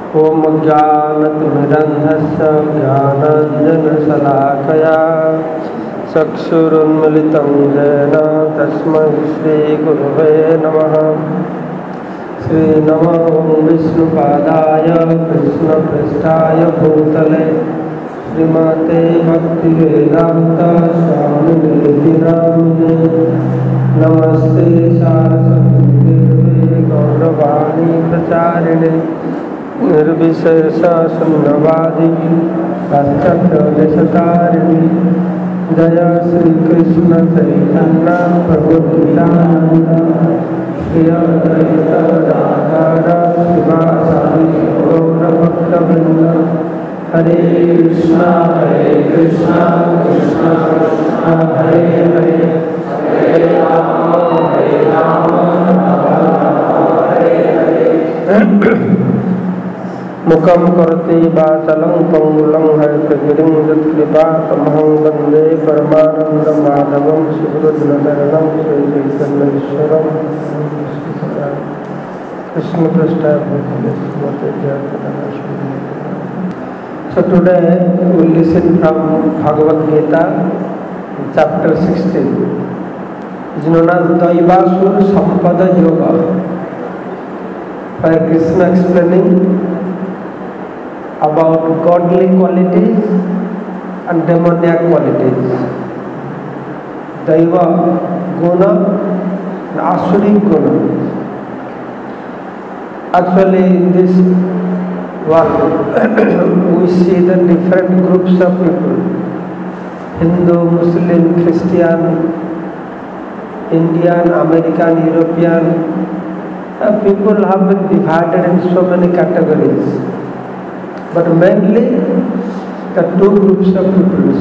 ॐ ज्ञानतिमिरन्धस्य ज्ञानाञ्जनशलाकया चक्षुरुन्मिलितं येन तस्मै श्रीगुरवे नमः। श्रीनमो विष्णुपादाय कृष्णपृष्ठाय भूतले श्रीमते भक्तिवेदान्त स्वामिनिति नामिने। नमस्ते सारस्वती देवे गौरवाणी प्रचारिणे निर्विशेषशून्यवादी पाश्चात्यदेशतारिणी। जय श्री कृष्ण चैतन्य प्रभु नित्यानंद श्री अद्वैत गदाधर शिवासादि गौरभक्तवृंद। हरे कृष्णा कृष्णा कृष्णा हरे हरे हरे राम हरे हरे। मुखं करोति वाचालं पंगुलं हयग्रीवं यत्कृपातमहं वन्दे परमानन्दमाधवं सुहृदनतरणं श्रीचैतन्येश्वरं। कृष्णपृष्ठाय भूतले श्रीमते Jayaprakash. So today we will listen from Bhagavad Gita, chapter 16. It is known as Daivasur Sampada Yoga. Where Krishna explaining about godly qualities and demoniac qualities. Daiva Guna and Asuri Guna. Actually in this world we see the different groups of people: Hindu, Muslim, Christian, Indian, American, European. People have been divided in so many categories, but mainly the two groups of people.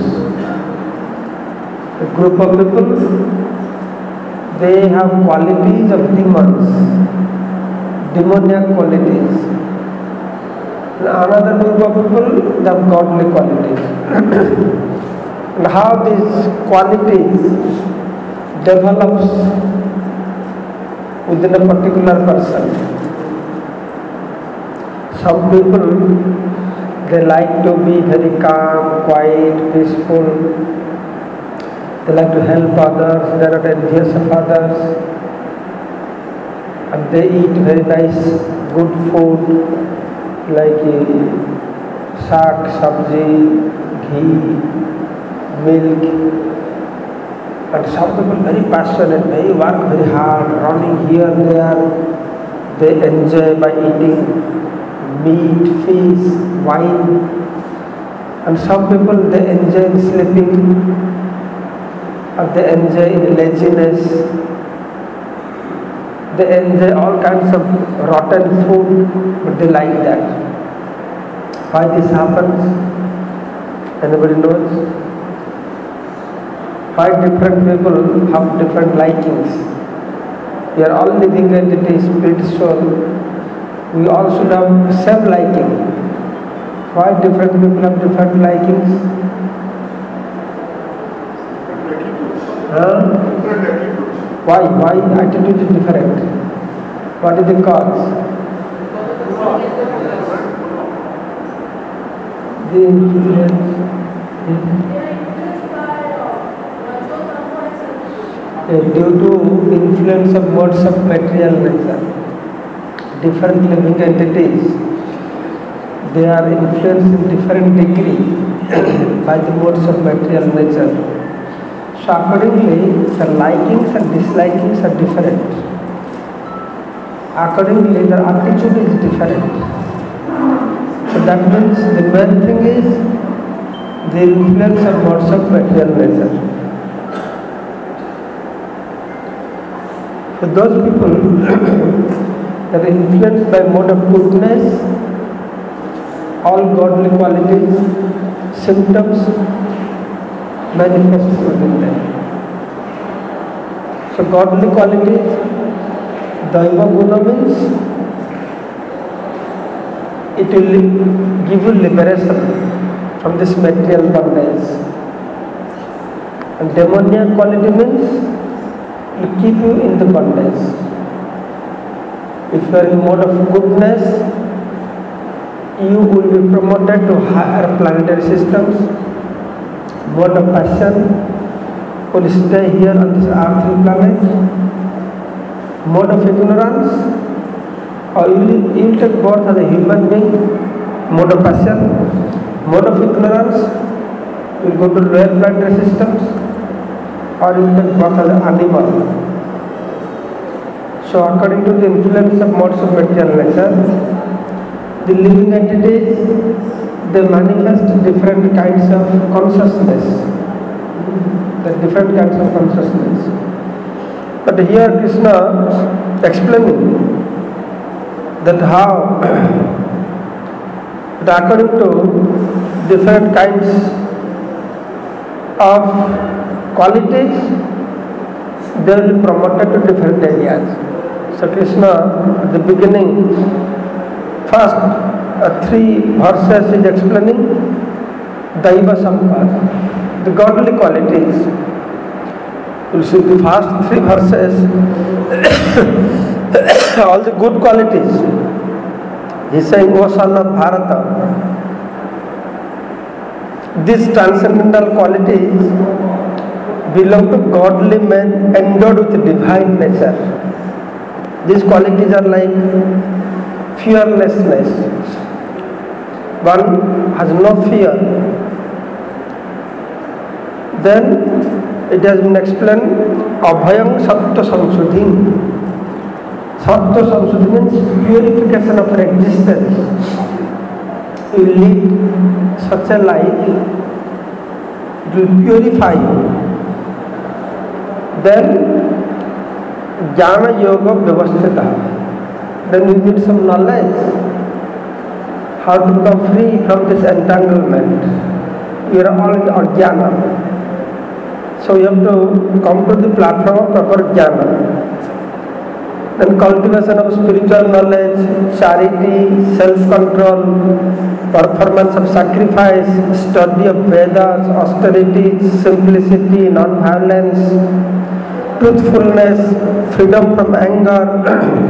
A group of people, they have qualities of demons, demoniac qualities. Another group of people, they have godly qualities. And how these qualities develops within a particular person. Some people, they like to be very calm, quiet, peaceful. They like to help others. They are not envious of others. And they eat very nice, good food like shak, sabji, ghee, milk. And some people very passionate, they work very hard, running here and there. They enjoy by eating meat, fish, wine. And some people, they enjoy in sleeping, or they enjoy in laziness. They enjoy all kinds of rotten food, but they like that. Why this happens? Anybody knows? Why different people have different likings? We are all living entities, spirit, soul. We all should have same liking. Why different people have different likings? Why attitude is different? What is the cause? The influence. Due to influence of modes of material nature, different living entities, they are influenced in different degree by the modes of material nature. So accordingly, the likings and dislikings are different. Accordingly, their attitude is different. So that means the main thing is the influence of modes of material nature. For those people that are influenced by mode of goodness, all godly qualities, symptoms manifest within them. So godly qualities, Daiva Guna means it will give you liberation from this material bondage. And demoniac quality means will keep you in the bondage. If you are in mode of goodness, you will be promoted to higher planetary systems. Mode of passion will stay here on this earthly planet. Mode of ignorance, or you will take birth as a human being. Mode of passion, mode of ignorance, you will go to lower planetary systems, or you will take birth as an animal. So according to the influence of modes of material nature, the living entities, they manifest different kinds of consciousness. The different kinds of consciousness. But here Krishna explaining that how that according to different kinds of qualities, they will be promoted to different areas. So Krishna at the beginning, first 3 verses is explaining Daiva Sampada, the godly qualities. You see the first 3 verses, all the good qualities. He is saying, O son of Bharata, these transcendental qualities belong to godly men endowed with divine nature. These qualities are like fearlessness. One has no fear. Then it has been explained, Abhayam Sattva Samsudhi. Sattva Samsudhi means purification of existence. You lead such a life, it will purify you. Then Jnana Yoga Vyavasthita. Then you need some knowledge how to become free from this entanglement. You are all in Ajnana. So you have to come to the platform of proper Jnana. Then cultivation of spiritual knowledge, charity, self-control, performance of sacrifice, study of Vedas, austerity, simplicity, non-violence, truthfulness, freedom from anger,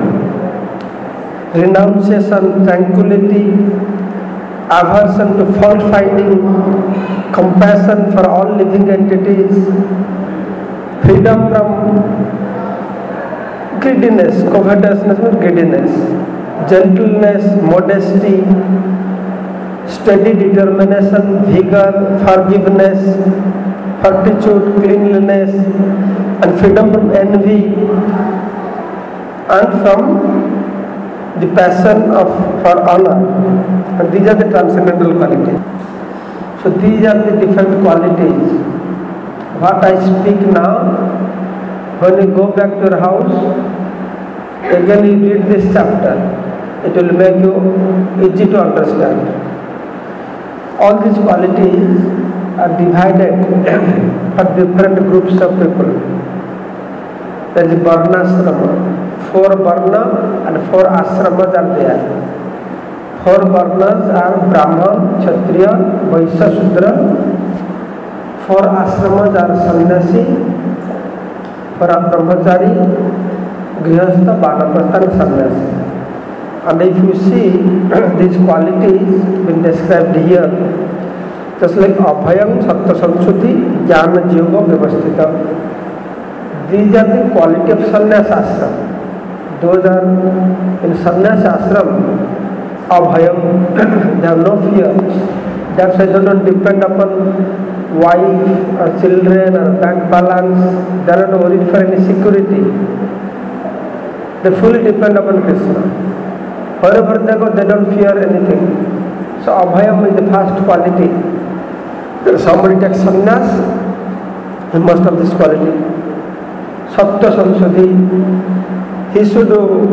renunciation, tranquility, aversion to fault finding, compassion for all living entities, freedom from greediness, covetousness means greediness, gentleness, modesty, steady determination, vigor, forgiveness, fortitude, cleanliness, and freedom from envy, and from the passion for honor. And these are the transcendental qualities. So these are the different qualities. What I speak now, when you go back to your house, again you read this chapter. It will make you easy to understand. All these qualities are divided for different groups of people. There is Varna Ashrama. 4 Varna and 4 Ashramas are there. 4 Varnas are Brahman, Kshatriya, Vaishya, Shudra. 4 Ashramas are Sannyasi, 4 are Brahmachari, Grihastha, Vanaprastha and Sannyasi. And if you see these qualities been described here, just like Abhayam, Sattva Samsudhi, Jnana Yoga Vyavasthita. These are the quality of sannyas ashram. Those are in sannyas ashram, Abhayam, they have no fear. That's why they don't depend upon wife or children or bank balance. They are not worried for any security. They fully depend upon Krishna. Wherever they go, they don't fear anything. So Abhayam is the first quality. If somebody takes sannyas, he must have this quality. Sattva Samsudhi, he should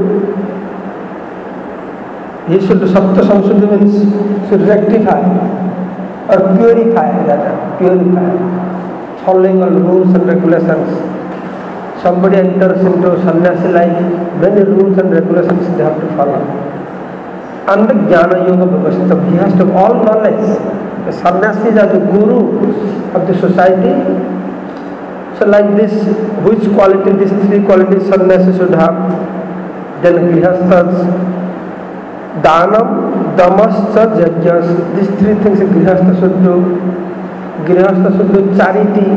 Sattva Samsudhi means should rectify or purify, following all rules and regulations. Somebody enters into sannyasi life, many rules and regulations they have to follow. And the Jnana Yoga Vyavasthita, he has to have all knowledge. The sannyasis are the guru of the society. So like this, which quality, these 3 qualities sannyasis should have? Then grihasthas, Danam, Damascha yajnas. These three things Grihastha should do. Grihastha should do charity.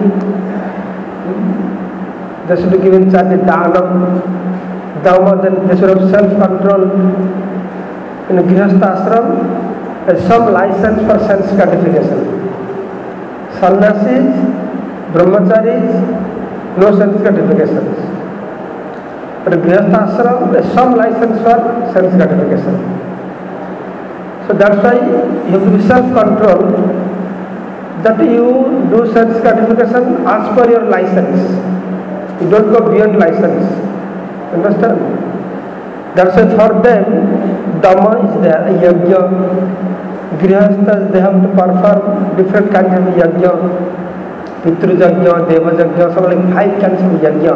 They should be given charity, dhanam. Dhamma, then they should have self-control. In a Grihastha ashram, there is some license for sense gratification. Sannyasis, brahmacharis, no sense gratifications. But in Grihastha ashram, there is some license for sense gratification. So that's why you have to be self-controlled, that you do sense gratification as per your license. You don't go beyond license. Understand? That's why for them, Dhamma is there, yajna. Grihasthas, they have to perform different kinds of yajna. Pitru yajna, Deva yajna, something like 5 kinds of yajna.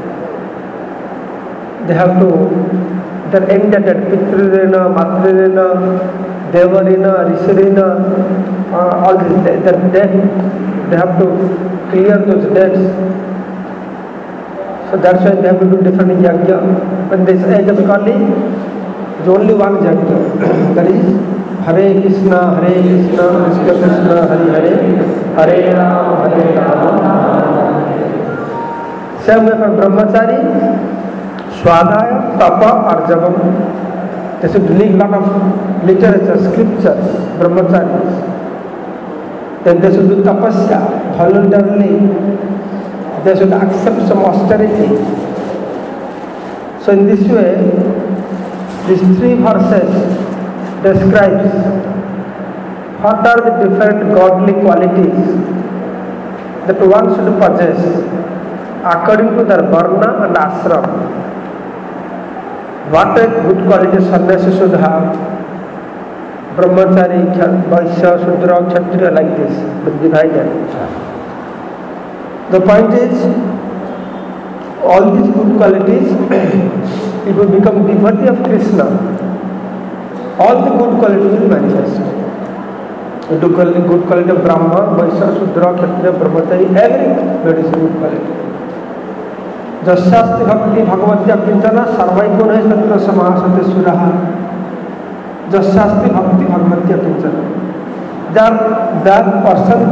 They have to, they're indebted, Pitrurena, Matrirena, Devarina, Risirina, all these, they're dead. They have to clear those debts. So that's why they have to do different yajna. When this age of Kali, there is only one yajna. That is Hare Krishna, Krishna Krishna, Hare Hare, Hare Rama, Hare Rama. Same way for brahmachari, swadhaya, tapa, arjavam. They should read lot of literature, scriptures, brahmacharis. Then they should do tapasya, voluntarily. They should accept some austerity. So in this way, these 3 verses describes what are the different godly qualities that one should possess according to their varna and ashram. What a good quality sannyasi should have, brahmachari, vaishya, shudra, kshatriya, like this, but divided. The point is, all these good qualities, it will become devotee of Krishna. All the good qualities will manifest. The good quality of Brahma, Vaishya, Shudra, Kshatriya, Brahmachari, everybody is good quality. Jasyasti bhakti bhagavatya pintana sarvaiko nahi tatra samahasate suraha. Jasyasti bhakti bhagavatya pintana. That person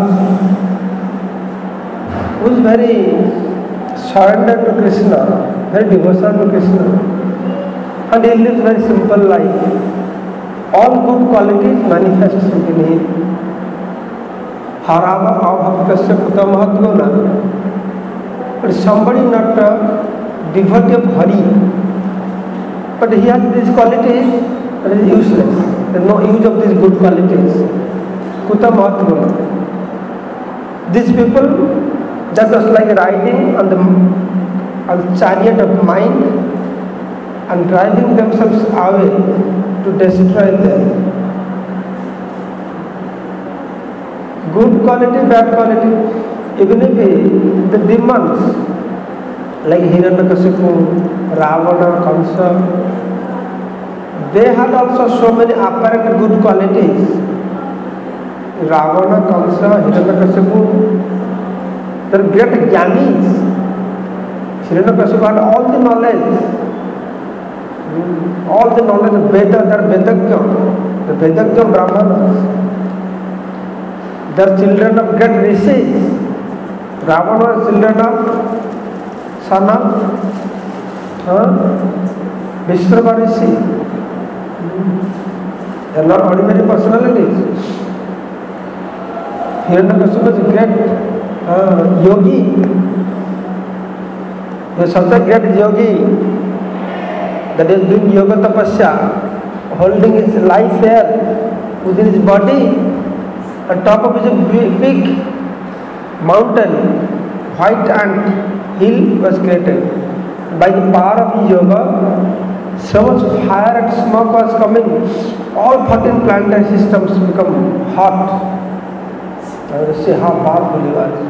who is very surrendered to Krishna, very devotional to Krishna, and he lives very simple life. All good qualities manifest in him. Harava avbhaktasya kuta mahatguna. But somebody not a devotee of Hari, but he has these qualities, but is useless. There is no use of these good qualities. Kuta mahatguna. These people, that was like riding on the chariot of mind and driving themselves away to destroy them. Good quality, bad quality, even if the demons like Hiranyakashipu, Ravana, Kamsa, they had also so many apparent good qualities. Ravana, Kamsa, Hiranyakashipu, they are great jnanis. Hiranyakashipu had all the knowledge of Veda, they are Vedagya, the Vedagya Brahmanas. They are children of great rishis. Ravana was children of son of Vishrava Rishi. They are not ordinary personalities. Hiranyakashipu was a great yogi. He was such a great yogi that is doing yoga tapasya, holding his life here within his body. On top of his big mountain, white ant hill was created. By the power of his yoga, so much fire and smoke was coming. All 14 planetary systems become hot. I will see how powerful he was.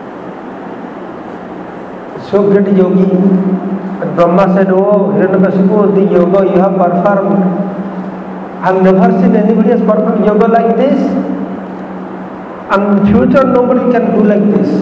So great yogi. And Brahma said, "Oh, Hiranyakashipu, the yoga you have performed, I have never seen anybody has performed yoga like this. And in future nobody can do like this.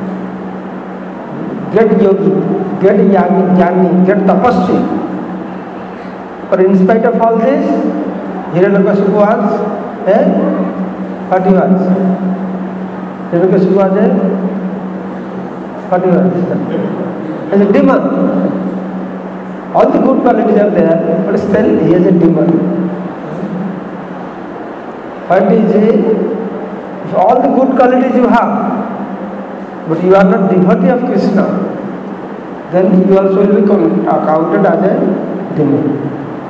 Great yogi, great jnani, great tapasvi. But in spite of all this, Hiranyakashipu was what he was? Hiranyakashipu was what he was? As a demon. All the good qualities are there, but still he is a demon. What is if all the good qualities you have, but you are not devotee of Krishna, then you also will be counted as a demon.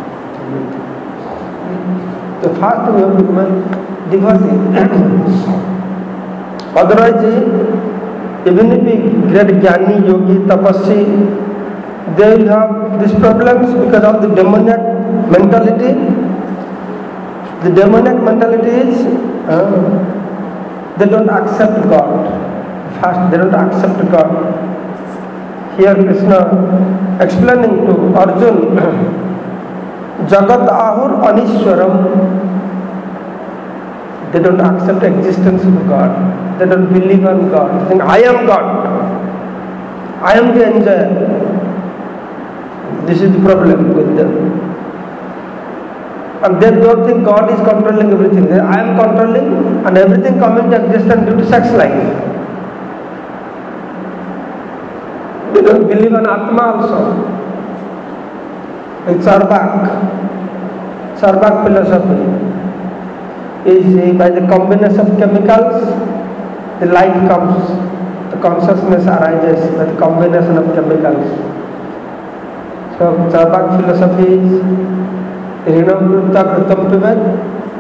So first we have to become devotee. Otherwise, even if we great jnani, yogi, tapasvi, they will have these problems because of the demoniac mentality. The demoniac mentality is they don't accept God. First, they don't accept God. Here Krishna explaining to Arjun, Jagat Ahur Anishwaram. They don't accept existence of God. They don't believe on God. They think, I am God. I am the enjoyer. This is the problem with them. And they don't think God is controlling everything. I am controlling and everything coming to existence due to sex life. They don't believe in Atma also. It's Sarvak philosophy. Is by the combination of chemicals, the light comes, the consciousness arises by the combination of chemicals. So Sarvak philosophy is Rinam Vrutta Vritam Pivet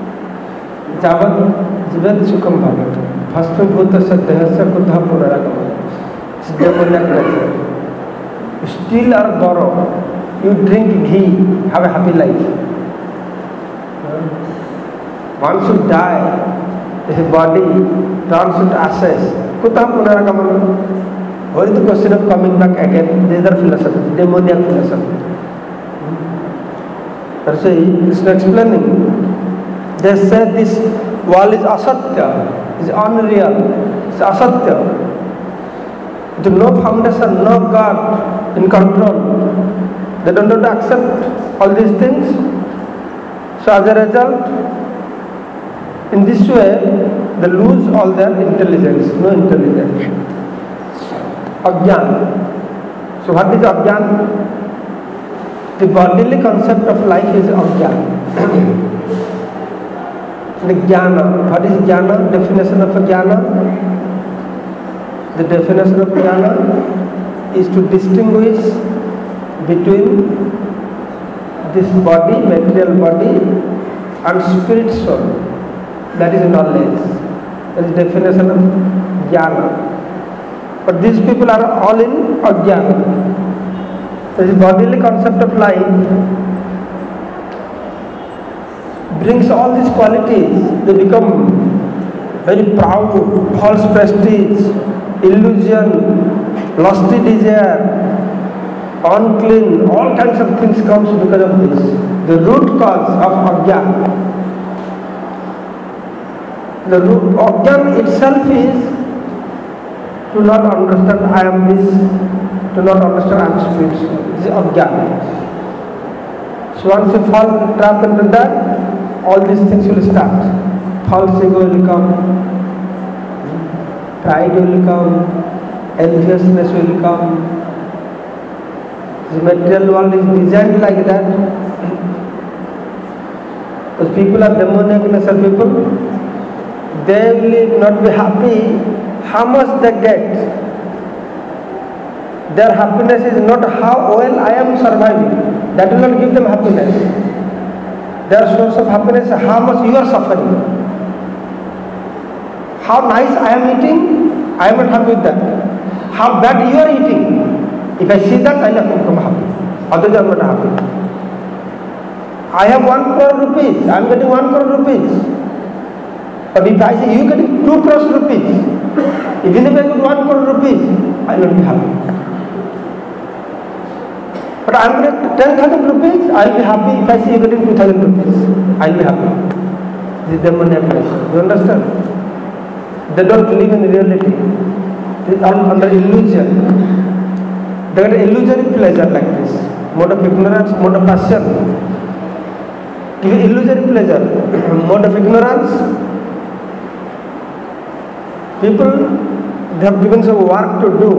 Javat Jivet Sukham Bhavat Bhasma Bhuta Sadhyasya Kuddha Punaragama. It's demoniac nature. You steal or borrow, you drink ghee, have a happy life. One should die, his body turns into ashes. Kuddha Punaragama. What is the question of coming back again? These are philosophy, demoniac philosophy. That's why Krishna explaining. They say this world is asatya, is unreal, it's asatya. There is no foundation, no God in control. They don't accept all these things. So as a result, in this way, they lose all their intelligence, no intelligence. Ajnana. So what is ajnana? The bodily concept of life is ajnana. The jnana. What is jnana? Definition of jnana? The definition of jnana is to distinguish between this body, material body, and spirit soul. That is knowledge. That is definition of jnana. But these people are all in ajnana. The bodily concept of life brings all these qualities. They become very proud, false prestige, illusion, lusty desire, unclean, all kinds of things comes because of this. The root cause of ajnana. The root ajnana itself is to not understand I am this, to not understand I am spiritual. This is ajnana. So once you fall trap into that, all these things will start. False ego will come, pride will come, enviousness will come. The material world is designed like that. Because people are demoniac nature people, they will not be happy how much they get. Their happiness is not how well I am surviving. That will not give them happiness. Their source of happiness is how much you are suffering. How nice I am eating, I am not happy with that. How bad you are eating, if I see that, I will become happy. Otherwise, I am not happy. I have 1 crore rupees, I am getting 1 crore rupees. But if I say you getting 2 crore rupees, even if I get 1 crore rupees, I will not be happy. But I am getting 10,000 rupees, I will be happy. If I see you getting 2,000 rupees, I will be happy. This is demoniac nature. You understand? They don't live in reality. They are under illusion. They get illusory pleasure like this. Mode of ignorance, mode of passion. give illusory pleasure, mode of ignorance. People, they have given some work to do.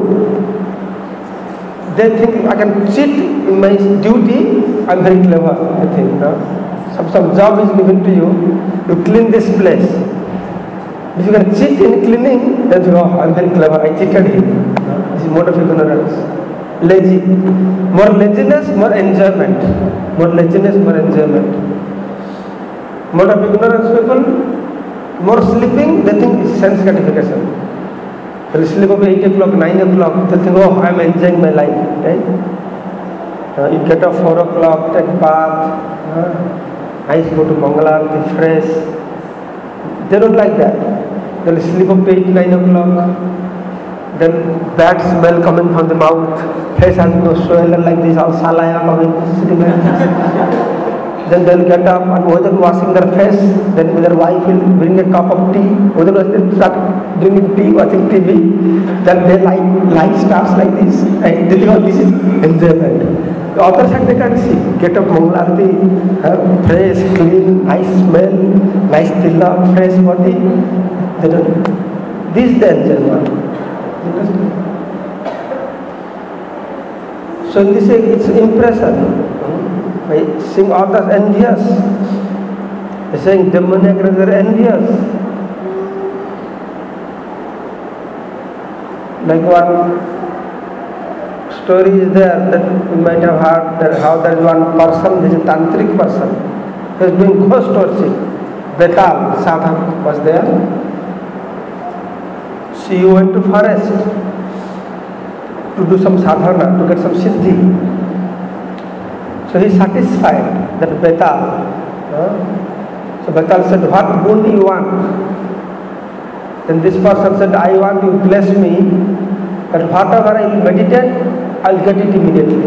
They think I can cheat in my duty. I'm very clever. They think, no? Some job is given to you to clean this place. If you can cheat in cleaning, then you go, I'm very clever. I cheated him. No? This is mode of ignorance. Lazy, more laziness, more enjoyment. More laziness, more enjoyment. Mode of ignorance people, more sleeping, they think it's sense gratification. They'll sleep up 8 o'clock, 9 o'clock, they'll think, oh, I'm enjoying my life. Right? You get up 4 o'clock, take bath, nice, go to Mangalarti, fresh. They don't like that. They'll sleep up 8, 9 o'clock. Then bad smell coming from the mouth, face has no swollen like this, all salaya coming, sitting like this. Then they'll get up and whether washing their face, then their wife will bring a cup of tea, whether they start drinking tea, watching TV, then their life starts like this, and they think, oh, this is enjoyment. The other side they can't see, get up Mangalarti, fresh, clean, nice smell, nice tilla, fresh body, they don't. This is the enjoyment. So in this way, it's impression. By seeing others envious, by saying demoniac are envious. Like one story is there that you might have heard that how there is one person, this is a tantric person, who is doing ghost worship. Betal sadhak was there. She went to forest to do some sadhana, to get some siddhi. So he is satisfied that Betal. So Betal said, what boon you want? Then this person said, I want you to bless me that whatever I will meditate, I will get it immediately.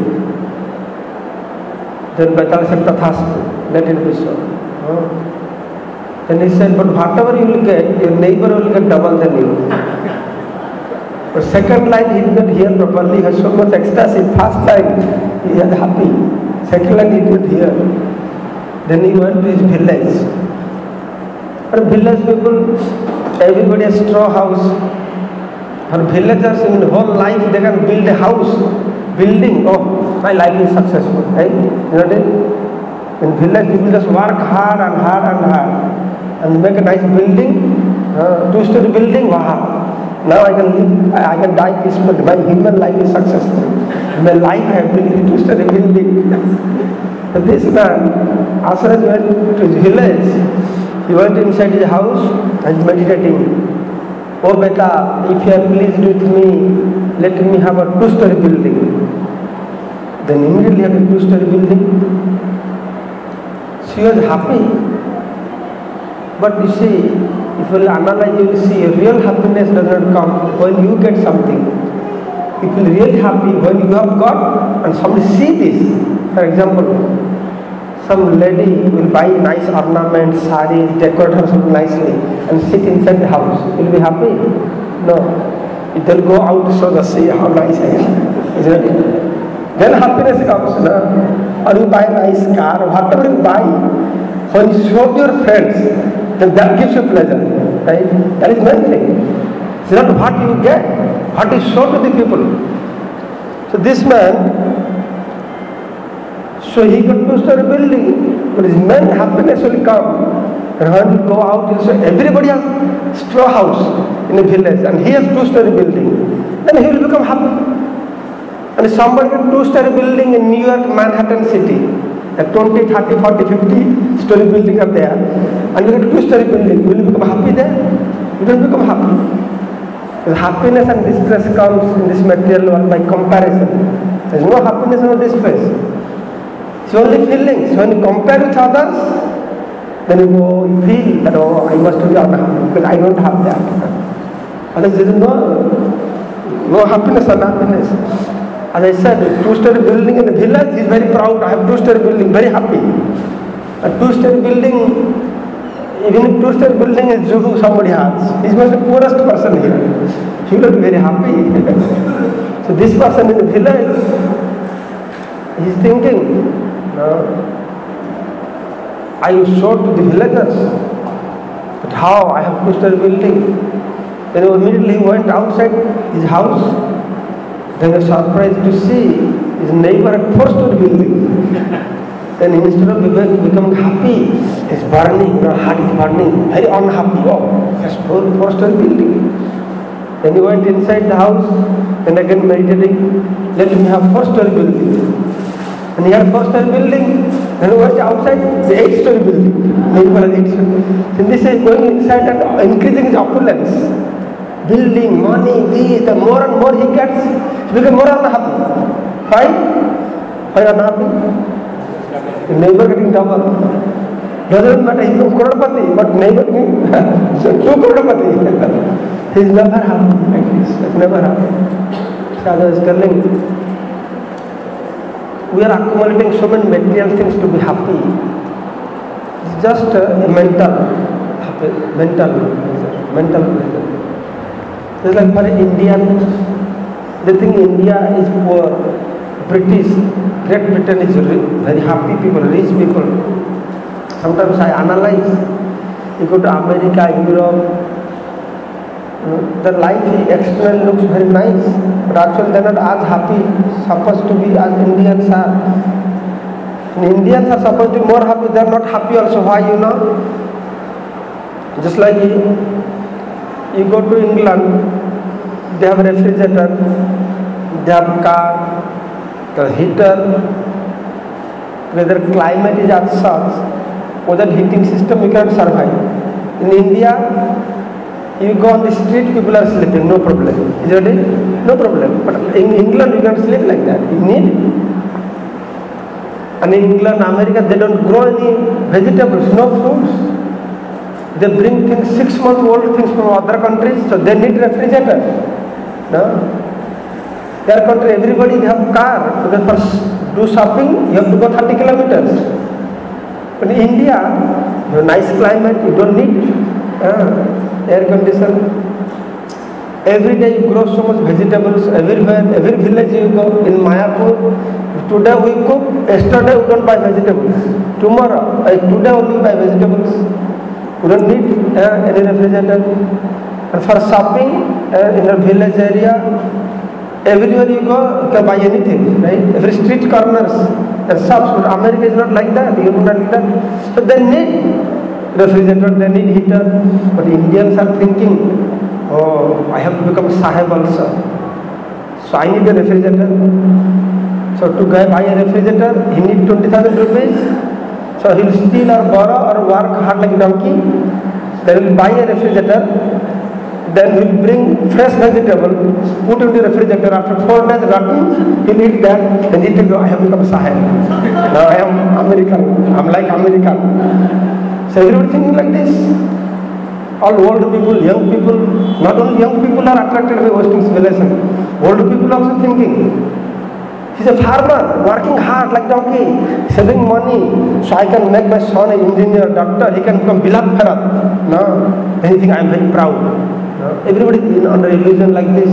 Then Betal said, Tathastu, let it be so. Then he said, but whatever you will get, your neighbor will get double than you. The second line he did not hear properly, he had so much ecstasy. First line he was happy. Second line he did not hear. Then he went to his village. For village people, everybody has straw house. For villagers in the whole life they can build a house, building. Oh, my life is successful. Right? You know that? In village people just work hard and hard and hard and make a nice building, 2-story building. Wow. Now I can live, I can die peacefully. My human life is successful. My life I have built a 2-story building. But this man, Asaraj went to his village. He went inside his house and meditating. Oh beta, if you are pleased with me, let me have a 2-story building. Then immediately had a 2-story building. She was happy. But you see, if you will analyze, you will see real happiness does not come when you get something. You feel really happy when you have got and somebody see this. For example, some lady will buy nice ornaments, saris, decorate herself nicely and sit inside the house. Will be happy? No. It will go out so to see how nice I am. Isn't it? Then happiness comes. No? Or you buy a nice car, whatever you buy, when you show your friends, then that gives you pleasure, right? That is one thing. It's not what you get, what you show to the people. So this man, so he got 2-story building, but his main happiness will come. And when you go out, you'll say everybody has straw house in a village and he has 2-story building. Then he will become happy. And somebody got 2-story building in New York, Manhattan City. 20, 30, 40, 50 story building are there. And you get a 2-story building. Will you become happy there? You don't become happy. Because happiness and distress comes in this material world by comparison. There is no happiness or distress. It's only feelings. When you compare with others, then you feel that, oh, I must be unhappy because I don't have that. Otherwise there is no happiness or unhappiness. As I said, a 2-story building in the village, he is very proud. I have 2-story building, very happy. A 2-story building, even if 2-story building is Juhu, somebody has. He is the poorest person here. He will be very happy. So this person in the village, he is thinking, no, I showed to the villagers that how I have pushed a building. Then immediately he went outside his house. They were surprised to see his neighbor had 4-story building. Then instead of becoming happy, it's burning, heart is burning, very unhappy. Oh, just 4-story building. Then he went inside the house and again meditating, let me have 4-story building. And he had 4-story building, and he went outside the 8-story building. Neighbor has 8-story. Then this is going inside and increasing his opulence. Building, money, the more and more he gets, he becomes more unhappy. Why? Why unhappy? The neighbor getting double. Doesn't matter, he becomes crorepati, but neighbor getting 2 crorepati. He's never happy like this. It's never happy. Sadhu is telling, we are accumulating so many material things to be happy. It's just a mental pleasure. It's like for Indians, they think India is poor. British, Great Britain is very happy people, rich people. Sometimes I analyze, you go to America, Europe, their life externally looks very nice, but actually they are not as happy, supposed to be as Indians are. And Indians are supposed to be more happy, they are not happy also. Why, Just like you go to England, they have a refrigerator, they have car, the heater, whether climate is as such, without heating system you cannot survive. In India, you go on the street, people are sleeping, no problem. Is that it? No problem. But in England, you can't sleep like that. You need. And in England, America, they don't grow any vegetables, no fruits. They bring things 6-month-old things from other countries, so they need refrigerator. No? Their country, everybody they have car. So they first do shopping, you have to go 30 kilometers. But in India, you have nice climate, you don't need air condition. Every day you grow so much vegetables everywhere, every village you go. In Mayapur, today we cook, yesterday we don't buy vegetables. Today only we buy vegetables. We don't need any refrigerator. And for shopping in a village area, everywhere you go, you can buy anything, right? Every street corners and shops. But America is not like that. You not like that. So they need refrigerator, they need heater. But Indians are thinking, oh, I have to become Sahib also. So I need a refrigerator. So to buy a refrigerator, he needs 20,000 rupees. So he will steal or borrow or work hard like a donkey. Then he will buy a refrigerator. Then he will bring fresh vegetable, put into the refrigerator. After 4 days rotten, he will eat that. And he thinks, oh, I have become Sahib. Now I am American. I am like American. So everybody thinking like this. All old people, young people, not only young people are attracted by Western civilization. Old people also thinking. He's a farmer, working hard like donkey, saving money, so I can make my son an engineer, doctor, he can become Bilal Farad. No, then he thinks I am very proud. No? Everybody is under illusion like this.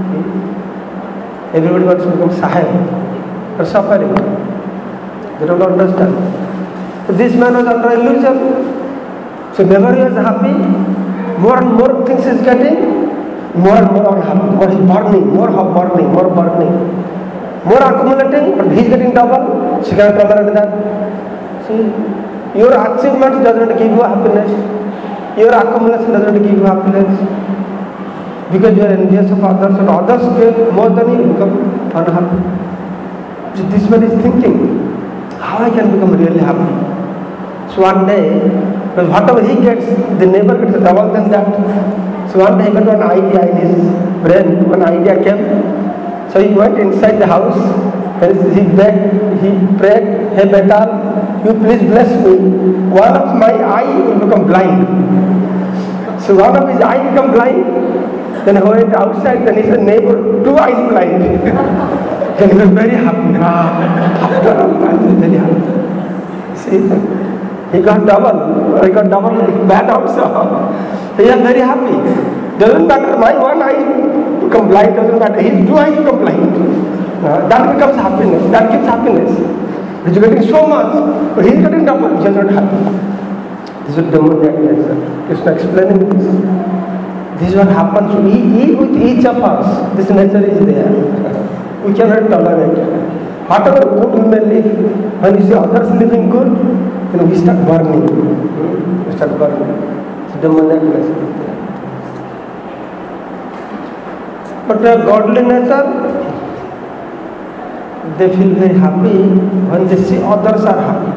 Everybody wants to become Sahib. They're suffering. They don't understand. But this man was under illusion. So never he was happy. More and more things he's getting, more and more unhappy. More he's burning, more burning. More accumulating, but he's getting double. She can't tolerate that. See, your achievement doesn't give you happiness. Your accumulation doesn't give you happiness. Because you are envious of others, and others get more than you, become unhappy. So this man is thinking, how I can become really happy. So one day, because whatever he gets, the neighbor gets double than that. So one day he got one idea in his brain. One idea came. So he went inside the house and he begged, he prayed, hey beta, you please bless me. One of my eye will become blind. So one of his eye become blind. Then he went outside, then he said, neighbor, 2 eyes blind. Then he was very happy. After all, I was very happy. See, he got double bad also. He was very happy. Doesn't matter, my one eye become blind, doesn't matter. His 2 eyes become blind. That becomes happiness. That gives happiness. He's getting so much, but he's getting double. He is not happy. This is demoniac nature. Krishna explaining this. This is what happens with each of us. This nature is there. We cannot tolerate it. Whatever good we may live, when we see others living good, then we start burning. We start burning. It's demoniac nature. But the godly nature, they feel very happy when they see others are happy.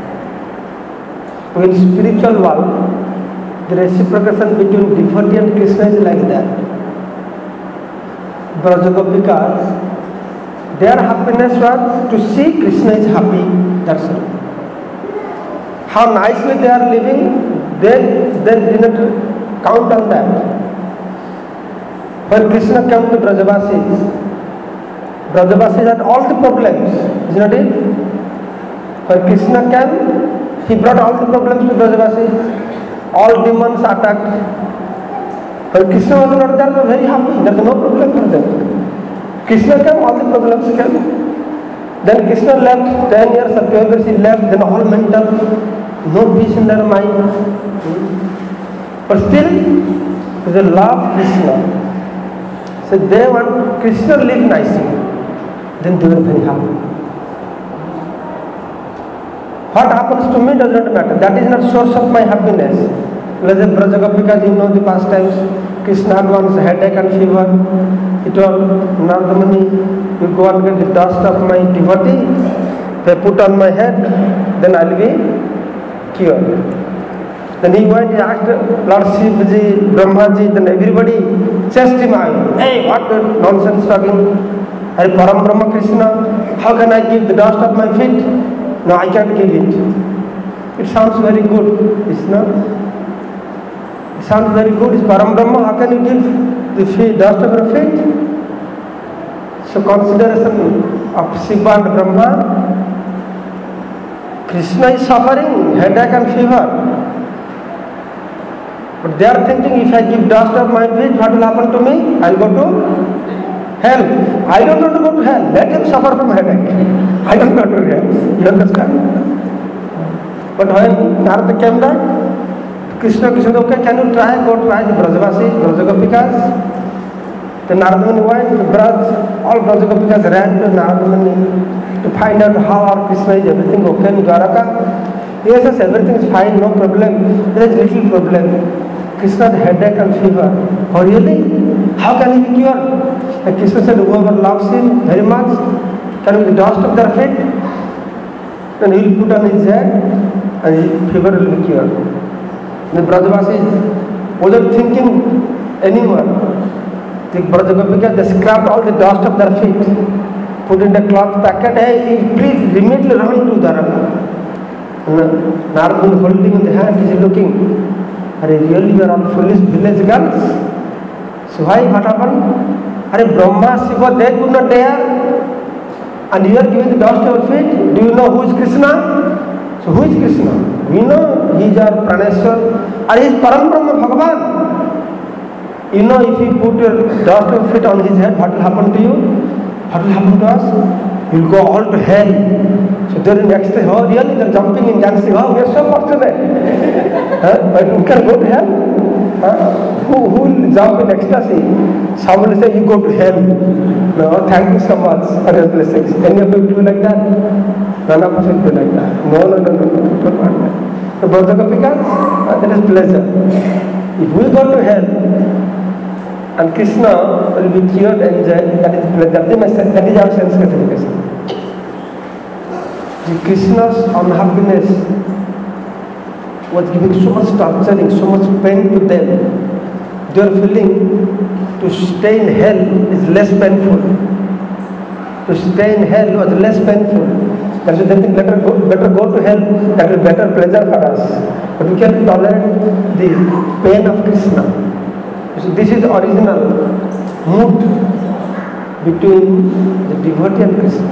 In spiritual world, the reciprocation between devotee and Krishna is like that. Brajagopikas, their happiness was to see Krishna is happy, that's all. How nicely they are living, they did not count on that. When Krishna came to Brajavasis had all the problems, is not it? When Krishna came, he brought all the problems to Brajavasis. All demons attacked. When Krishna was not there, they were very happy. There was no problem for them. Krishna came, all the problems came. Then Krishna left, 10 years or 12 years he left, then all mental, no peace in their mind. But still, they love Krishna. So they want Krishna to live nicely. Then they were very happy. What happens to me does not matter. That is not source of my happiness. Let's say Brajagopikas, you know the past times. Krishna had once headache and fever. He told Narada Muni, you go and get the dust of my devotee, they put on my head, then I will be cured. Then he went, he asked Lord Shivaji, Brahmaji, then everybody chased him out. Hey, what nonsense talking? Hey, Param Brahma Krishna, how can I give the dust of my feet? No, I can't give it. It sounds very good, is not? It sounds very good. It's Param Brahma. How can you give the dust of your feet? So consideration of Shiva and Brahma. Krishna is suffering headache and fever. But they are thinking, if I give dust of my feet, what will happen to me? I will go to hell. I don't want to go to hell. Let him suffer from headache. I don't want to go to hell. You understand? But when Narada came back, Krishna said, okay, can you try? Go try the Brajagopikas. Then Narada Muni went to Braj. All Brajagopikas ran to Narada Muni to find out how our Krishna is everything okay in Dwaraka. Yes, everything is fine, no problem. There is little problem. Krishna had headache and fever. Oh really? How can he be cured? And Krishna said, whoever loves him very much, can be the dust of their feet, then he will put on his head and his fever will be cured. The Brajavasis wasn't thinking anymore. The Brajagopika, they scrapped all the dust of their feet, put in the cloth packet, hey, please immediately run to Dwaraka. Narada holding in the hand, he is looking. Are really you are all foolish village girls? So why, what happened? Are Brahma, Shiva, they could not dare. And you are giving the dust to your feet. Do you know who is Krishna? So who is Krishna? We know he is our Praneshwar. And he is Param Brahma Bhagavan. You know, if you put your dust of your feet on his head, what will happen to you? What will happen to us? You will go all to hell. So then next day, oh really, they are jumping in dancing. Oh, we are so fortunate. But we can go to hell. Who will jump in ecstasy? Someone will say, you go to hell. No, thank you so much for your blessings. Any of you do like that? None of us will do like that. No. Don't want that. So Brajagopikas, that is pleasure. If we go to hell, and Krishna will be cured and enjoyed, that is pleasure. That is our sense gratification. The Krishna's unhappiness was giving so much torturing, so much pain to them. They are feeling to stay in hell is less painful. To stay in hell was less painful. That's why they think better go to hell, that will be better pleasure for us. But we can tolerate the pain of Krishna. So this is the original mood between the devotee and Krishna.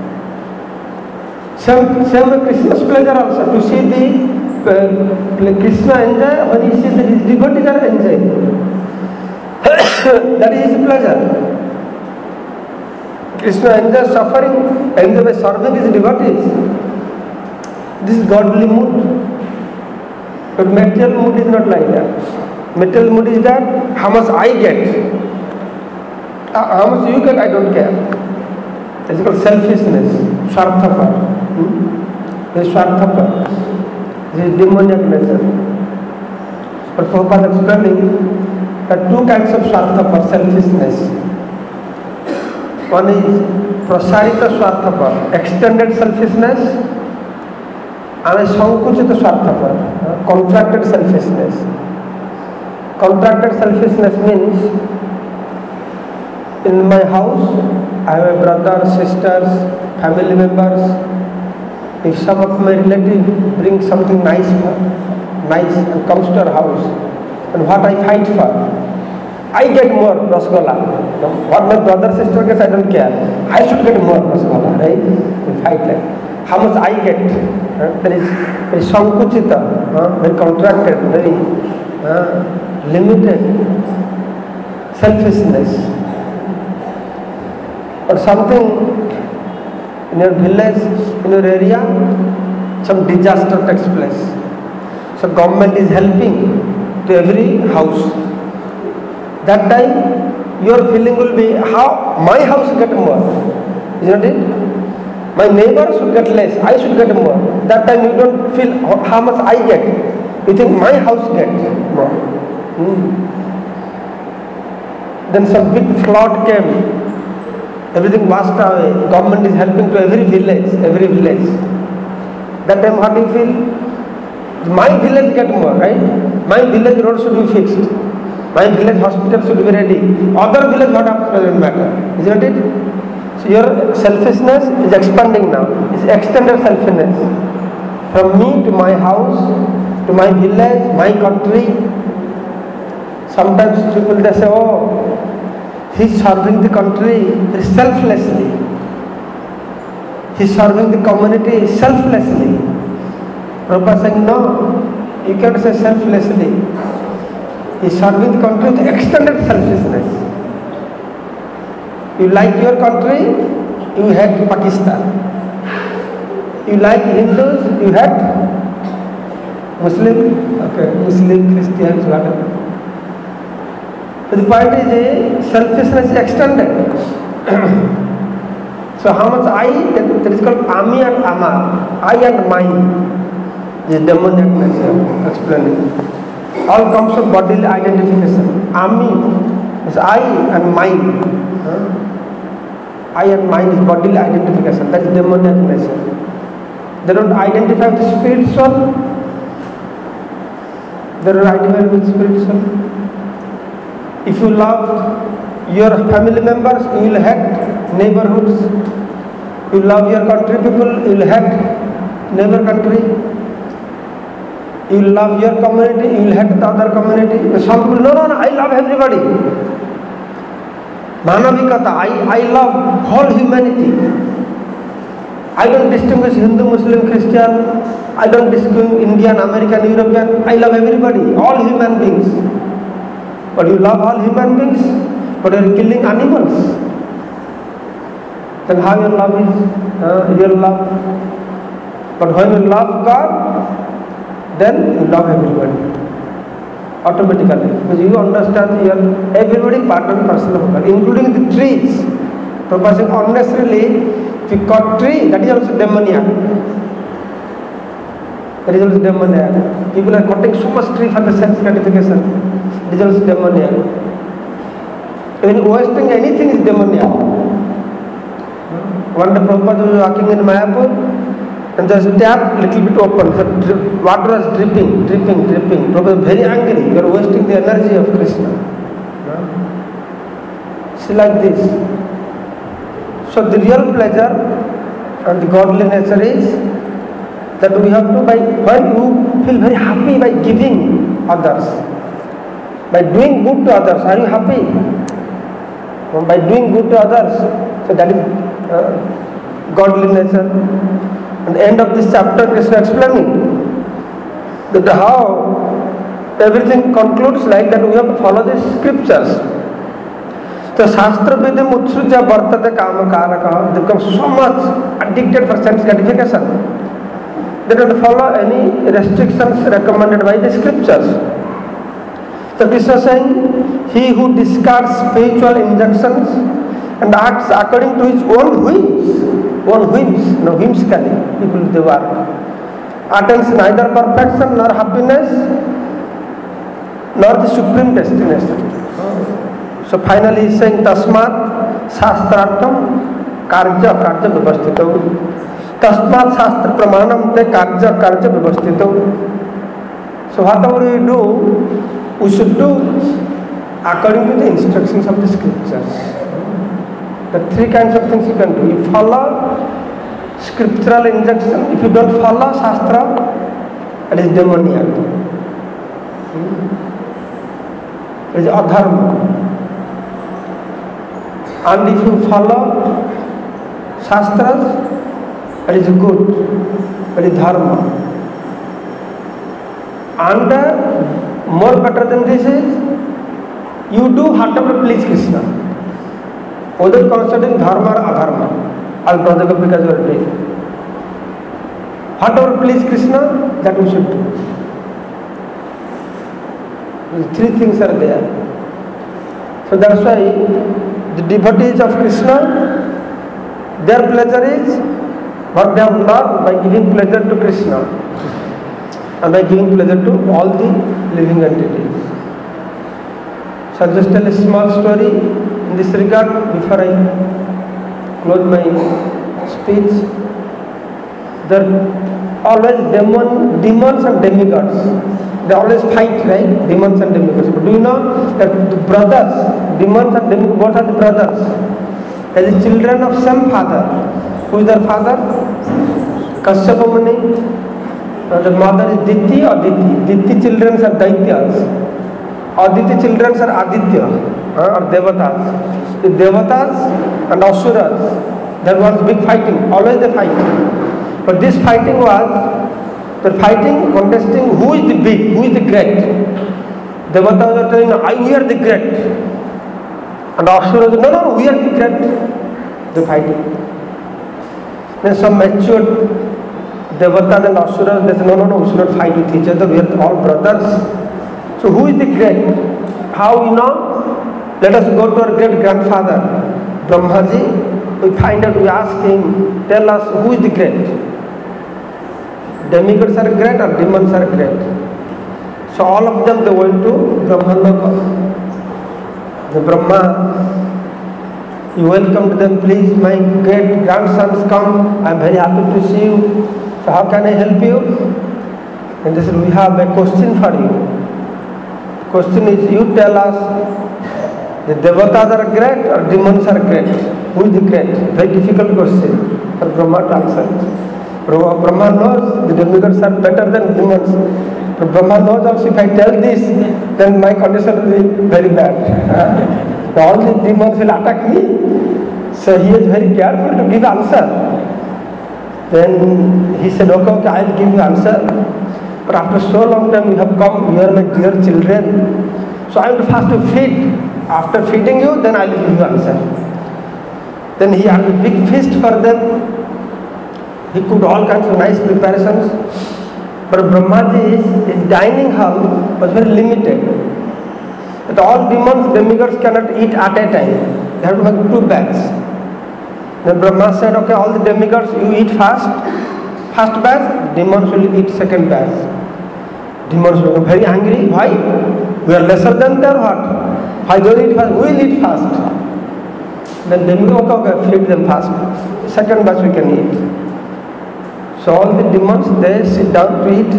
Same way Krishna's pleasure also, to see the Krishna enjoy, when he sees that his devotees are enjoying. That is his pleasure. Krishna enjoys suffering, enjoys by serving his devotees. This is godly mood. But material mood is not like that. Material mood is that how much I get, how much you get, I don't care. It's called selfishness, swarthapar. This is swarthapar. This is demoniac nature. But Prabhupada is explaining that two kinds of swarthapar, selfishness. One is prasarita swarthapar, extended selfishness, and a sankuchita swarthapar, contracted selfishness. Contracted selfishness means in my house I have a brother, sisters, family members. If some of my relatives bring something nice and comes to our house, and what I fight for, I get more rasgulla. What my brother, sister gets, I don't care. I should get more rasgulla, right? We fight like how much I get. There is very sankuchita, very contracted, very limited selfishness. Or something in your village, in your area, some disaster takes place. So government is helping to every house. That time your feeling will be how my house get more, isn't it? My neighbor should get less, I should get more. That time you don't feel how much I get. You think my house gets more. Then some big flood came. Everything washed away. Government is helping to every village. That time what do you feel? My village get more, right? My village road should be fixed. My village hospital should be ready. Other village what happens doesn't matter, isn't it? So your selfishness is expanding now. It's extended selfishness. From me to my house, to my village, my country. Sometimes people they say, oh, he's serving the country selflessly. He's serving the community selflessly. Prabhupada saying, no, you can't say selflessly. He's serving the country with extended selfishness. You like your country, you hate Pakistan. You like Hindus, you hate Muslim, Christians, whatever. So the point is selfishness is extended. So how much I, that is called Ami and Amar, I and mine. This demoniac nature explaining. All comes from bodily identification. Ami is I and mine. I and mine is bodily identification. That is demoniac nature. They don't identify with the spirit soul. They don't identify with spirit soul. If you love your family members, you will hate neighborhoods. You love your country people, you will hate neighbor country. You love your community, you will hate the other community. Some people, no, I love everybody. Manavikata, I love whole humanity. I don't distinguish Hindu, Muslim, Christian. I don't distinguish Indian, American, European. I love everybody, all human beings. But you love all human beings, but you are killing animals. Then how your love is real love? But when you love God, then you love everybody. Automatically. Because you understand everybody part and parcel of God, including the trees. Proposing unnecessarily, if you cut tree, that is also demoniac. That is also demoniac. People are cutting so much tree for the sense gratification. It is also demoniac. Even wasting anything is demoniac. One day Prabhupada was walking in Mayapur and there was a tap little bit open. So water was dripping. Prabhupada was very angry. You are wasting the energy of Krishna. See like this. So the real pleasure and the godly nature is that we have to, when you feel very happy by giving others, by doing good to others, are you happy? By doing good to others, so that is godly nature. And the end of this chapter Krishna explaining that how everything concludes like that we have to follow the scriptures. So Shastra Vidya Utsuja Vartate Kama Karaka becomes so much addicted for sense gratification. They don't follow any restrictions recommended by the scriptures. So Krishna is saying, he who discards spiritual injunctions and acts according to his own whims, no whimsically, people they work, attains neither perfection nor happiness nor the supreme destination. So finally he is saying, Tasmat Shastrartham Karja Vyavasthitam. Tasmat Shastra Pramanam Te Karja Vyavasthitam. So whatever we do, we should do according to the instructions of the scriptures. The three kinds of things you can do. You follow scriptural injunction. If you don't follow Shastra, it is demoniac. It is adharma. And if you follow Shastras, it is good. It is dharma. And more better than this is, you do whatever please Krishna, without considering dharma or adharma, as Brother Gopika you are doing. Whatever please Krishna, that we should do. These three things are there. So that's why the devotees of Krishna, their pleasure is what they have learned by giving pleasure to Krishna and by giving pleasure to all the living entities. So I'll just tell a small story in this regard before I close my speech. There are always demons and demigods. They always fight, right? Demons and demigods. But do you know that the brothers, demons and demigods, both are the brothers? They are the children of same father. Who is their father? Kashyapa Muni. The mother is Diti or Diti. Diti children are Daityas. Aditi children are Aditya or Devatas. The Devatas and Asuras, there was big fighting. Always they fight. But this fighting was, they're fighting, contesting who is the big, who is the great. Devatas are telling, we are the great. And Asuras are, no, we are the great. They're fighting. Then some matured Devatas and Asuras, they say, no, we should not fight with each other. We are all brothers. So who is the great? How we know? Let us go to our great grandfather, Brahmaji. We find out, we ask him, tell us who is the great? Demigods are great or demons are great? So all of them, they went to Brahmaloka. The Brahma, he welcomed them, please my great grandsons come, I am very happy to see you. So how can I help you? And they said, we have a question for you. Question is, you tell us, the Devatas are great or demons are great? Who is the great? Very difficult question for Brahma to answer. Brahma knows the demigods are better than demons. But Brahma knows also, if I tell this, then my condition will be very bad. All the demons will attack me. So he is very careful to give answer. Then he said, okay, I will give you answer. But after so long time you have come, you are my dear children. So I will first to feed. After feeding you, then I will give you answer. Then he had a big feast for them. He cooked all kinds of nice preparations. But Brahmaji's dining hall was very limited. That all demons, demigods cannot eat at a time. They have to have 2 bags. Then Brahma said, okay, all the demigods, you eat first batch, demons will eat second batch. Demons will be very angry. Why? We are lesser than them, what? Why don't eat first? We will eat first. Then demigods, okay, feed them first. Second batch we can eat. So all the demons, they sit down to eat.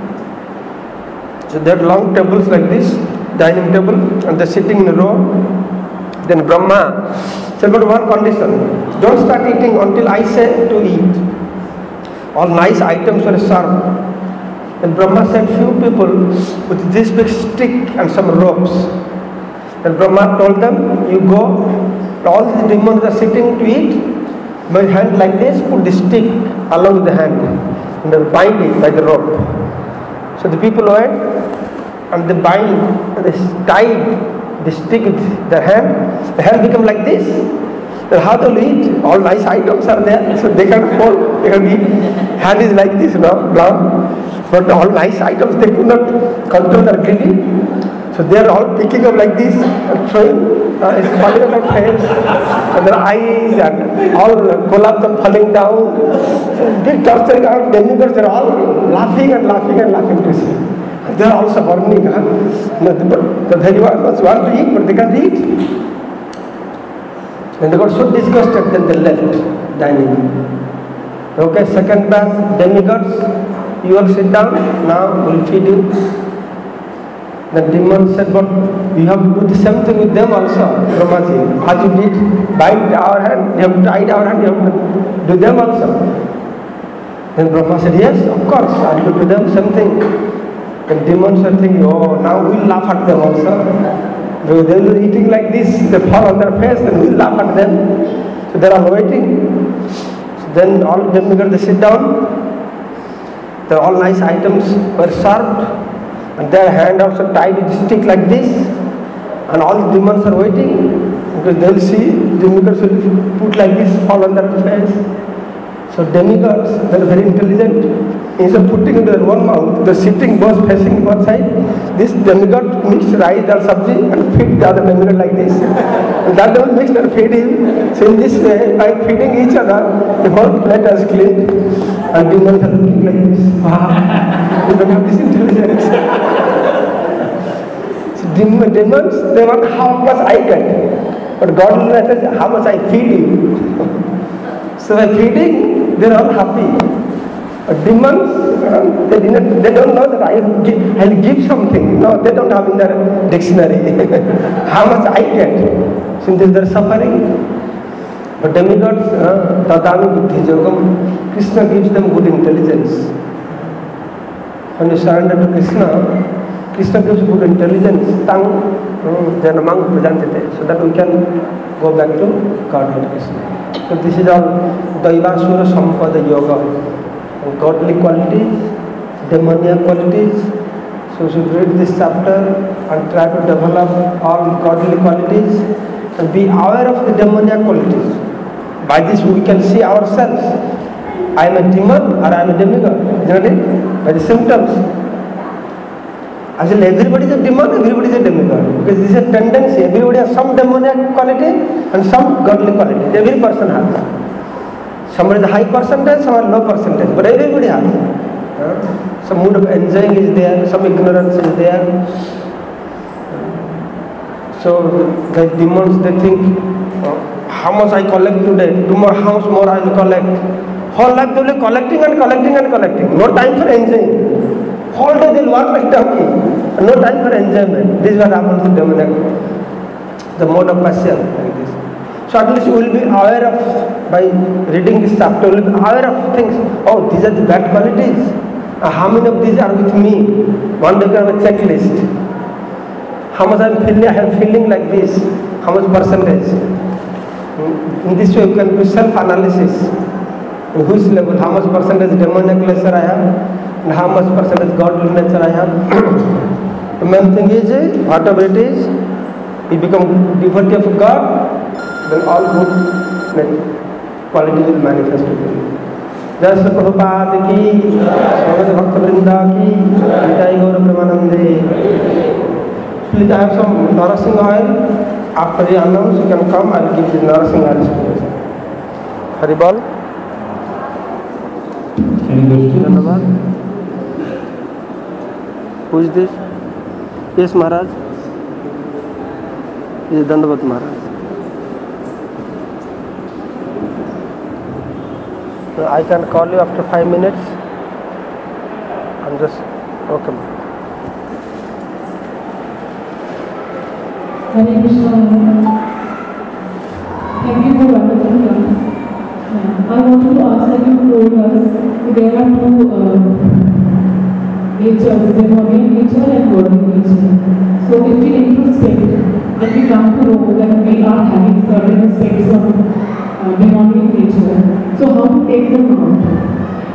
So they have long tables like this, dining table, and they're sitting in a row. Then Brahma said, but one condition, don't start eating until I say to eat. All nice items were served. Then Brahma sent few people with this big stick and some ropes. Then Brahma told them, you go, all the demons are sitting to eat, my hand like this, put the stick along with the hand, and they bind it by the rope. So the people went, and they bind, they tied the stick with their hand, the hand became like this, Then how they'll eat? All nice items are there, so they can hold, they can eat. Hand is like this, blown. But all nice items, they could not control their greedy. So they are all picking up like this, and throwing, it's falling on their face, and their eyes, and all collapse and falling down. So big torturing out demigods, they are all laughing and laughing and laughing to see. They are also burning. The very ones want to eat, but they can't eat. Then they got so disgusted, then they left dining. Okay, second batch, demigods, you all sit down, now we'll feed you. The demon said, but you have to do the same thing with them also, Brahmaji. As you did, bind our hand, you have tied our hand, you have to do them also. Then Brahma said, yes, of course, I will do them same thing. The demons are thinking, oh, now we'll laugh at them also. Because they were eating like this, they fall on their face, then we'll laugh at them. So they are waiting. So then all demigods, they sit down. The all nice items were served. And their hand also tied with stick like this, and all the demons are waiting because they will see demigods will put like this, fall on their face. So demigods, they are very intelligent. Instead of putting into their own mouth, they are sitting both facing one side. This demigod mixed rice or sabji and feed the other demigod like this. And that one mixed and feed him. So in this way, by feeding each other, the whole plate is cleaned. And demons are looking like this. Wow, they don't have this intelligence. So demons, they want how much I get. But God will let us how much I feed you. So by feeding, they are all happy. Demons, they don't know that I'll give something. No, they don't have in their dictionary how much I get. Since they're suffering. But demigods, Tadami Buddhi Yogam, Krishna gives them good intelligence. When you surrender to Krishna, Krishna gives good intelligence, tongue, Janamang Prajantite, so that we can go back to Godhead Krishna. So this is all Daivasura Sampada Yoga. Godly qualities, demoniac qualities. So we should read this chapter and try to develop all godly qualities and be aware of the demoniac qualities. By this we can see ourselves. I am a demon or I am a demigod. Isn't it? By the symptoms. Actually, everybody is a demon, everybody is a demigod. Because this is a tendency. Everybody has some demoniac quality and some godly quality. Every person has. Some is a high percentage, some are low percentage, but everybody has. Some mood of enjoying is there, some ignorance is there. So the demons, they think, how much I collect today, tomorrow how much more I will collect. Whole life they will be collecting and collecting and collecting. No time for enjoying. Whole day they will work like donkey. No time for enjoyment. This is what happens to demoniac. The mode of passion like this. So at least we will be aware of, by reading this chapter, we will be aware of things. Oh, these are the bad qualities. How many of these are with me? One day we have a checklist. How much I am feeling like this? How much percentage? In this way we can do self-analysis. In which level, how much percentage demoniac nature I have, and how much percentage godly nature I have. The main thing is, whatever it is, we become devotee of God, then all good quality will manifest within you. Jai Sri Prabhupada ki, Swami Bhakta Vrinda ki, Jai Gaura Premanande. Please, I have some Narasing oil. After the announce, you can come, I will give the Narasing oil to you. Haribol. Dhanavad. Who is this? Yes, Maharaj. This is Dandavat Maharaj. So I can call you after 5 minutes. I'm just okay. Hare Krishna. Thank you for wonderful class. I wanted to ask that you told us there are two natures, demoniac nature and godly nature. So if we introspect and we come to know that we are having certain aspects of demoniac nature, so how to take them out?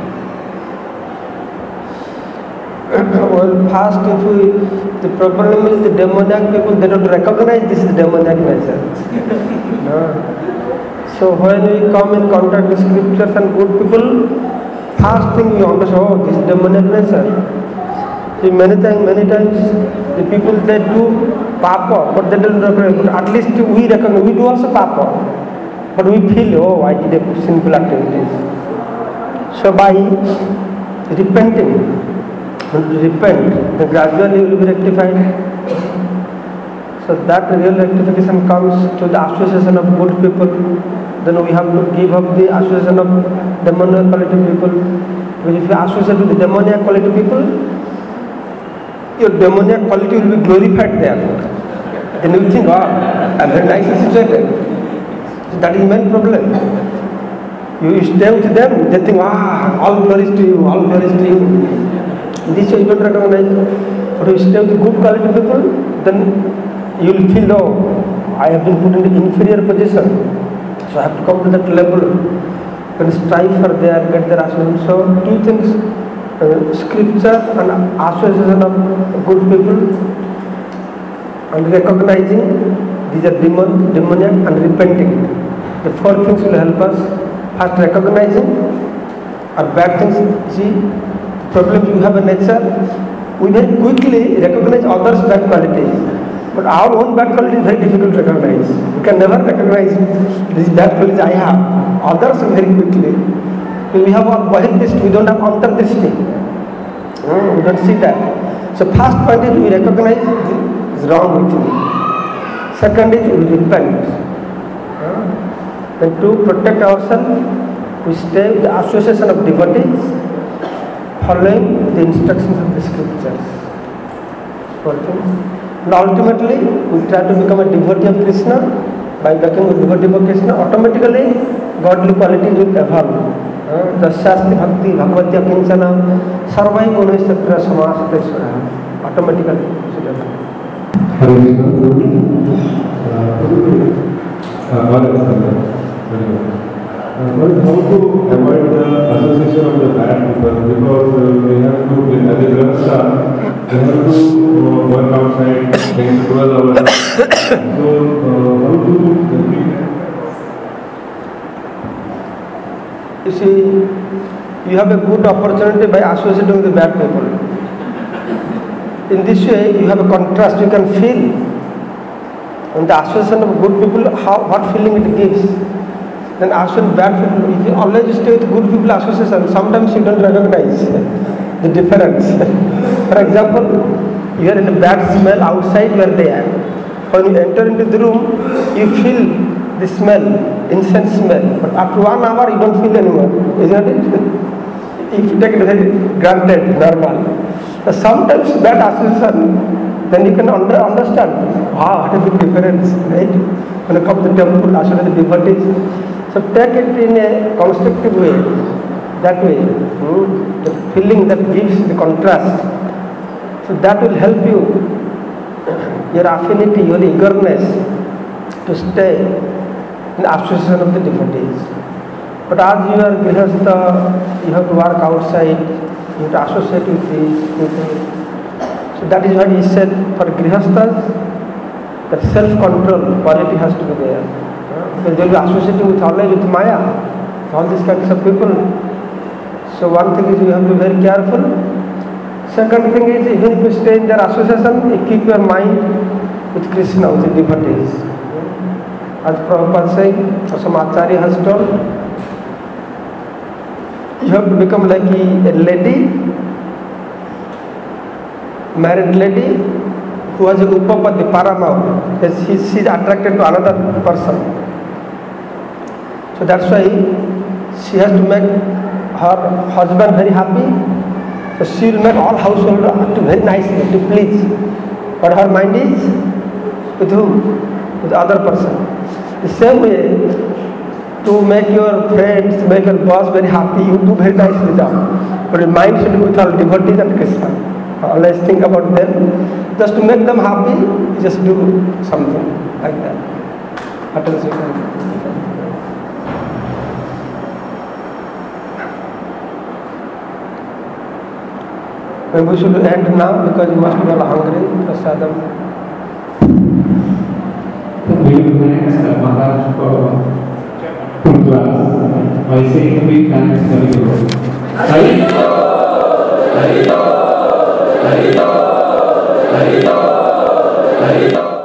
Well, first, the problem is the demoniac people, they don't recognize this is demoniac nature. No. So when we come in contact with scriptures and good people, first thing we understand, oh, this is demonic nature. See, many times, the people they do papa, but they don't recognize. But at least we recognize, we do also papa, but we feel, oh, I did a sinful activities. So by repenting, when you repent, then gradually you will be rectified. So that real rectification comes to the association of good people. Then we have to give up the association of demoniac quality people. Because if you associate with the demoniac quality people, your demoniac quality will be glorified there. Then you think, oh, I'm very nicely situated. So that is the main problem. You stay with them, they think, all glories to you, all glories to you. This you don't recognize. But if you stay with good quality people, then you will feel, oh, I have been put in an inferior position. So I have to come to that level. When strive for there, get their association. So two things, scripture and association of good people, and recognizing these are demoniac and repenting. The four things will help us. First, recognizing our bad things. See, problem you have a nature, we very quickly recognize others' bad qualities. But our own bad quality is very difficult to recognize. We can never recognize this bad quality I have. Others very quickly. We have our bahidrishti, we don't have antardrishti. We don't see that. So first point is we recognize this is wrong with me. Second is we repent. Then to protect ourselves, we stay with the association of devotees, following the instructions of the scriptures. And ultimately, we try to become a devotee of Krishna. By becoming a devotee of Krishna, automatically godly qualities will evolve. Jasyasti bhakti bhagavati akinchana sarvai gunai satra samasatesvara. Automatically. How to avoid the association of the bad people? Because we have to, as a grahastha, we have to work outside 10 to 12 hours. So, how to keep that? You see, you have a good opportunity by associating with the bad people. In this way, you have a contrast. You can feel in the association of good people what feeling it gives. Then associate bad people. If you always stay with good people association, sometimes you don't recognize the difference. For example, you are in a bad smell outside, you are there. When you enter into the room, you feel the smell, incense smell. But after 1 hour, you don't feel anymore. Isn't it? If you take it very granted, normal. But sometimes bad association, then you can understand, wow, what a big difference, right? When you come to the temple, associate the devotees. So take it in a constructive way, that way, the feeling that gives the contrast. So that will help you, your affinity, your eagerness to stay in the association of the devotees. But as you are grihastha, you have to work outside, you have to associate with these people. So that is what he said, for grihasthas, that self-control quality has to be there. Because they will be associating with Maya, all these kinds of people. So one thing is you have to be very careful. Second thing is, even if you stay in their association, you keep your mind with Krishna, with the devotees. As Prabhupada saying, some Acharya has told, you have to become like a lady, married lady, who has a upapati, paramount. She is attracted to another person. So that's why she has to make her husband very happy. So she will make all household to very nicely, to please. But her mind is with whom? With the other person. The same way, to make your friends, to make your boss very happy, you do very nicely job. But your mind should be with all devotees and Krishna. Always think about them. Just to make them happy, just do something like that. What else you can do? Maybe we should end now because you must be all hungry. Prasadam. Thanks, Maharaj, for to class by saying a big thanks to the Guru. Hari Hari Hari Hari Hari